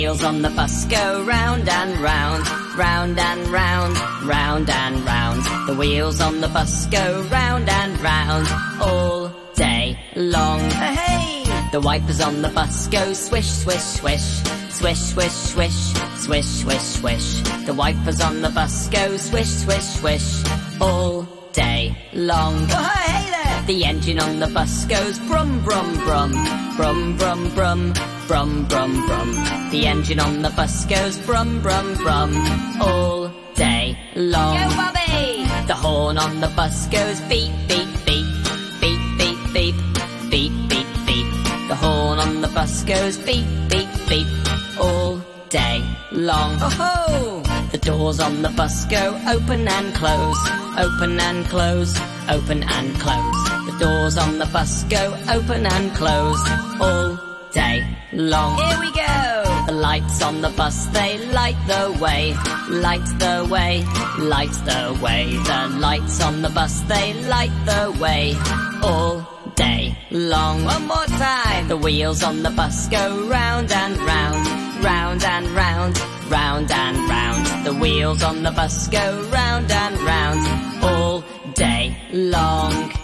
wheels on the bus go round and round, round and round, round and round. The wheels on the bus go round and round all day long. Hey! The wipers on the bus go swish, swish, swish, swish, swish, swish, swish, swish, swish. The wipers on the bus go swish, swish, swish all day long. Oh, hey there! The engine on the bus goes brum, brum, brum, brum, brum, brum, brum, brum, brum. The engine on the bus goes brum, brum, brum all day long. Go, Bobby! The horn on the bus goes beep, beep, beep, beep, beep, beep, beep, beep, beep. The horn on the bus goes beep, beep, beep all day long. Oh-ho! The doors on the bus go open and close, open and close, open and close. The doors on the bus go open and close all day long. Here we go! The lights on the bus, they light the way, light the way, light the way. The lights on the bus, they light the way all day long. One more time! The wheels on the bus go round and round, round and round, round and round. The wheels on the bus go round and round all day long.